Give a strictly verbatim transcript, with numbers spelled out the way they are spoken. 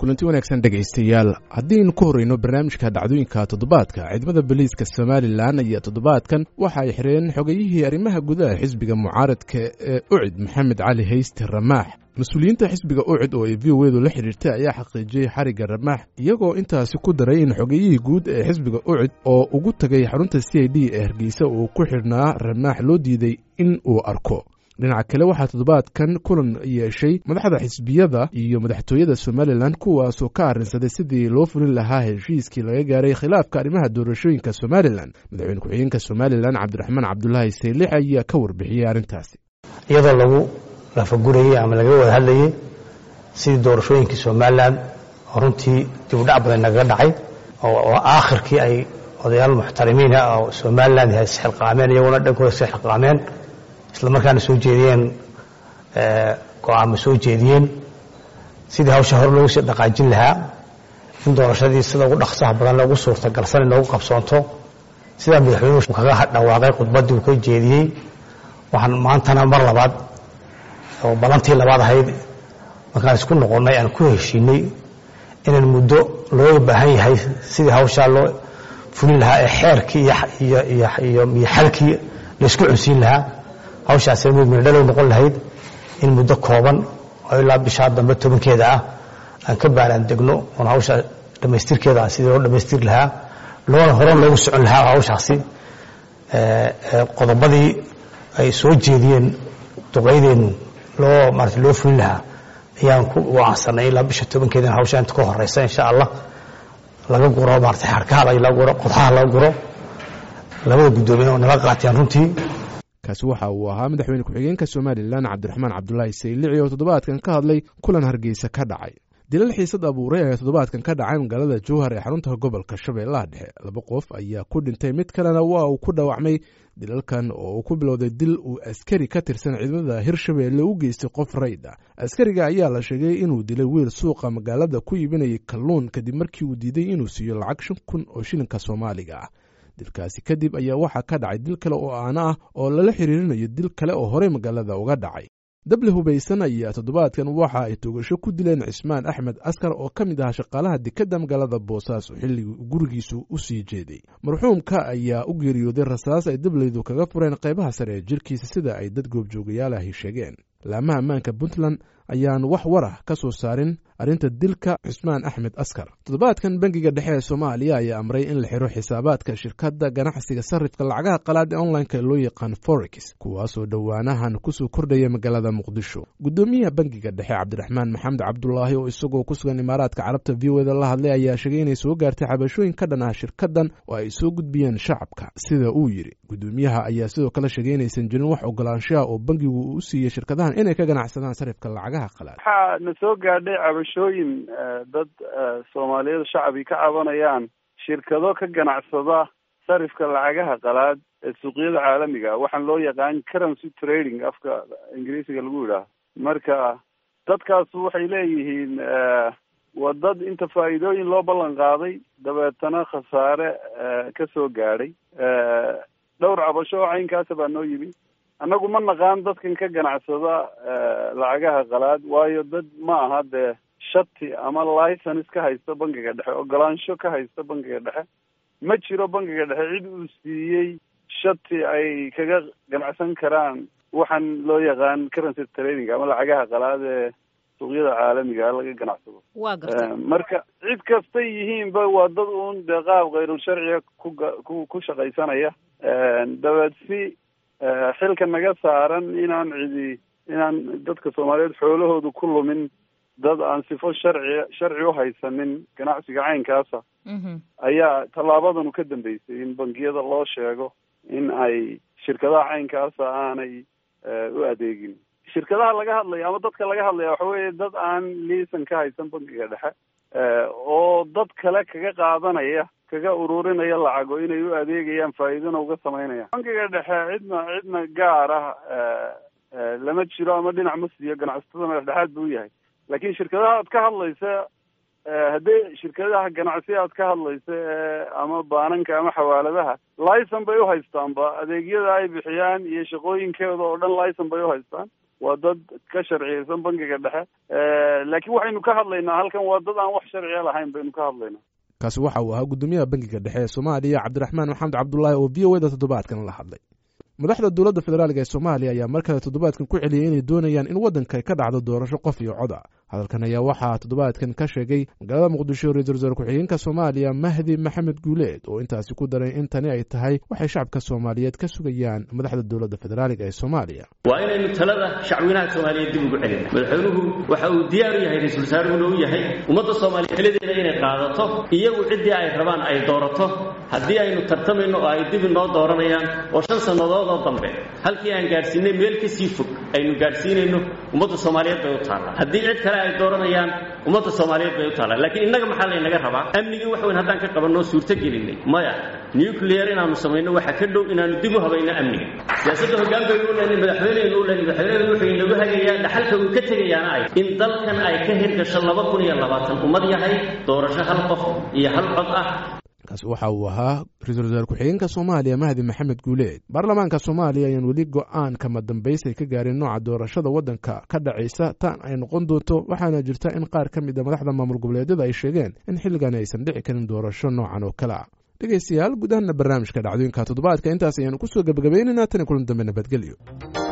kulanti wanaagsan dhagaystayaal haddii aynu ku horeyno barnaamijka dhacdooyinka toddobaadka ciidamada booliiska Somaliland ayaa toddobaadkan waxa ay xireen xogayihii arrimaha gudaha xisbiga mucaaradka ee Ucid Maxamed Cali Hayste Ramaax mas'uuliyiinta xisbiga Ucid oo ay V O A loo xiriirtay ayaa xaqiijiyay xariga Ramaax iyagoo intaasi ku daray in xogayihii guud ee xisbiga Ucid oo ugu tagay xarunta C I D ee Hargeysa uu ku xirnaa Ramaax loo diiday in uu arko dhinaca kale waxaa toddobaadkan kulan yeeshay madaxda xisbiyada iyo madaxtooyada Somaliland kuwaasoo ka arrinsaday sidii loo fulin lahaa heshiiskii laga gaaray khilaafka arrimaha doorashooyinka Somaliland madaxweyne ku-xigeenka Somaliland Cabdiraxmaan Cabdullaahi Sayliix ayaa ka warbixiyay arrintaasi iyadoo lagu lafagurayay ama laga wada hadlayay sidii doorashooyinkii Somaliland runtii dib u dhac badan naga dhacay oo aakhirkii ay odayaal muxtarimiin ah oo Somaliland ay xilqaameen iyaguna dhankooda si xilqaameen isla markaana soo jeediyeen ee go'aamo soo jeediyeen sidii hawsha hor loogu sii dhaqaajin lahaa in doorashadii sida ugu dhaqsaha badan loogu suurtagalsan in lagu qabsoonto sida madaxweynuhu kaga dhawaaqay khudbadii uu ka jeediyey waxaan maantana mar labaad oo balantii labaad ahayd markaan isku noqonnay aan ku heshiinay inaan muddo loo baahan yahay sidii hawsha loo fulin lahaa ee xeerkii iyo iyo iyo iyo xalkii la isku cunsiin lahaa hawshaas mid midhalo noqon lahayd in muddo kooban oo ilaa bisha dambe tobankeeda ah aan ka baaran degno oo hawsha dhameystirkeeda sidii loo dhameystir lahaa loona horan loogu socon lahaa hawshaasi ee qodobadii ay soo jeediyeen duqeydeen loo marti loo fulin lahaa ayaan ku waansanay ilaa bisha tobankeeda hawsha inta ka horeysa insha Allah laga guro marti xarkaha laga guro qodxaha laga guro labada gudoomiye oo nala qaateen runtii kaasi waxa uu ahaa madaxweyne ku-xigeenka Somaliland Cabdiraxmaan Cabdullaahi Sayliix oo toddobaadkan ka hadlay kulan Hargeysa ka dhacay dilal xiisad abuuray ayaa toddobaadkan ka dhacay magaalada Jowhar ee xarunta gobolka Shabeellaha Dhexe laba qof ayaa ku dhintay mid kalena waa uu ku dhaawacmay dilalkan oo ku bilowday dil uu askari ka tirsan ciidamada Hirshabeelle u geystay qof rayd ah askariga ayaa la sheegay inuu dilay wiil suuqa magaalada ku iibinayay kalluun kadib markii uu diiday inuu siiyo lacag shan kun oo shilinka Soomaaliga ah dilkaasi kadib ayaa waxa ka dhacay dil kale oo aana ah oo lala xiriirinayo dil kale oo hore magaalada uga dhacay dable hubaysan ayaa toddobaadkan waxa ay toogasho ku dileen Cismaan Axmed Askar oo ka mid ah shaqaalaha dekedda magaalada Boosaaso xilligii gurigiisu u sii jeeday marxuumka ayaa u geeriyooday rasaas ay dablaydu kaga fureen qaybaha sare ee jirkiisa sida ay dad goobjoogayaal ah sheegeen laamaha ammaanka Puntland ayaan wax war ah ka soo saarin arrinta dilka Cismaan Axmed Askar toddobaadkan bangiga dhexe ee Soomaaliya ayaa amray in la xiro xisaabaadka shirkadda ganacsiga sarifka lacagaha qalaad ee online-ka loo yaqaan Forex kuwaasoo dhowaanahan ku soo kordhaya magaalada Muqdisho gudoomiyaha bangiga dhexe Cabdiraxmaan Maxamed Cabdullaahi oo isagoo ku sugan Imaaraadka Carabta V O A la hadlay ayaa sheegay inay soo gaartay cabashooyin ka dhan ah shirkaddan oo ay soo gudbiyeen shacabka sida uu yiri gudoomiyaha ayaa sidoo kale sheegay inaysan jirin wax ogolaanshaha oo bangigu u siiyay shirkadahan inay ka ganacsadaan sarifka lacagaha qalaad waxa na soo gaadhay cabashooyin dad Soomaaliyeed shacbi ka cabanayaan shirkado ka ganacsada sarifka lacagaha qalaad ee suuqyada caalamiga waxaan loo yaqaan currency trading afka Ingiriisiga lagu yiraahdo marka dadkaas waxay leeyihiin waa dad inta faa'iidooyin loo ballan qaaday dabeetana khasaare ka soo gaadhay dhowr cabasho oo caynkaas baa noo yimi annagu ma naqaan dadkan ka ganacsada lacagaha qalaad waayo dad ma aha dee shati ama license ka haysta bangiga dhexe ogolaansho ka haysta bangiga dhexe ma jiro bangiga dhexe cid uu siiyey shati ay kaga ganacsan karaan waxaan loo yaqaan currency trading ama lacagaha qalaad ee suuqyada caalamiga laga ganacsado marka cid kastay yihiinba waa dad uun dee qaab khayrul sharciga ku ku shaqaysanaya dabeed si xilka naga saaran inaan cidi inaan dadka Soomaaliyeed xoolahoodu ku lumin dad aan sifo sharci sharci u haysanin ganacsiga caynkaasa ayaa talaabadan ka dambeysay in bangiyada loo sheego in ay shirkadaha caynkaasa aanay u adeegin shirkadaha laga hadlayo ama dadka laga hadlaya waxa weeye dad aan liisan ka haysan bangiga dhexe oo dad kale kaga qaadanaya kaga ururinaya lacago inay u adeegayaan faa'iidana uga samaynayaan bangiga dhexe cidna cidna gaar ah lama jiro ama dhinac ma siiyo ganacsatada madaxdhexaad buu yahay laakiin shirkadaha aad ka hadlaysa haddii shirkadaha ganacsi aad ka hadlaysa ama baananka ama xawaaladaha licence bay u haystaanba adeegyada ay bixiyaan iyo shaqooyinkooda oo dhan licence bay u haystaan waa dad ka sharciyeysan bangiga dhexe laakiin waxaynu ka hadlaynaa halkan waa dad aan wax sharciya lahayn baynu ka hadlaynaa. kaasi waxa uu ahaa guddoomiyaha bangiga dhexe ee soomaaliya cabdiraxmaan maxamed cabdullaahi oo v o da toddobaadkan la hadlay. madaxda dowladda federaalk ee soomaaliya ayaa mar kale toddobaadkan ku celiyey inay doonayaan in waddanka ka dhacdo doorasho qof iyo cod ah. hadalkan ayaa waxaa toddobaadkan ka sheegay magaalada muqdisho ra-iisul wasaare ku-xigeenka soomaaliya mahdi maxamed guuleed oo intaasi ku daray in tani ay tahay waxay shacabka soomaaliyeed ka sugayaan madaxda dowladda federaalk ee soomaaliya. waa inaynu talada shacweynaha soomaaliyeed dib ugu celina. madaxweynuhu waxa uu diyaar u yahay ra-iisul wasaaruhuna u yahay ummadda soomaaliya xilideeda inay qaadato iyagu ciddii ay rabaan ay doorato. haddii aynu tartamayno oo ay dib inoo dooranayaan oo shan sannadood oo dambe halkii aan gaadhsiinay meel ka sii fog aynu gaadhsiinayno ummadda soomaaliyeed bay u taallaa. haddii cid kale ay dooranayaan ummadda soomaaliyeed bay u taallaa. laakiin innaga maxaa laynaga rabaa? amnigii wax weyn haddaan ka qabanoo suurto gelinay maya nuclear inaanu samayno waxa ka dhow inaanu dib u habayno amniga. siyaasadda hoggaan baynu u leynay, madaxweyneynu u leynay. madaxweynedu wuxuu inagu hagayaa dhaxalka uu ka tegayaana ay in dalkan ay ka hirgasho laba kun iyo labaatan ummad yahay doorasho hal qof iyo hal cod ah. kaasi waxa uu ahaa ra-iisul wasaare ku-xigeenka soomaaliya mahdi maxamed guuleed. baarlamaanka soomaaliya ayaan weli go-aan kama dambaysay ka gaarin nooca doorashada waddanka ka dhacaysa tan ay noqon doonto, waxaana jirta in qaar ka mid a madaxda maamul goboleedyada ay sheegeen in xilligan aysan dhici karin doorasho noocan oo kale ah. dhegaystayaal guud ahaana barnaamijka dhacdooyinka toddobaadka intaas ayaanu ku soo gebagabaynaynaa tan kulan dambe nabadgelyo.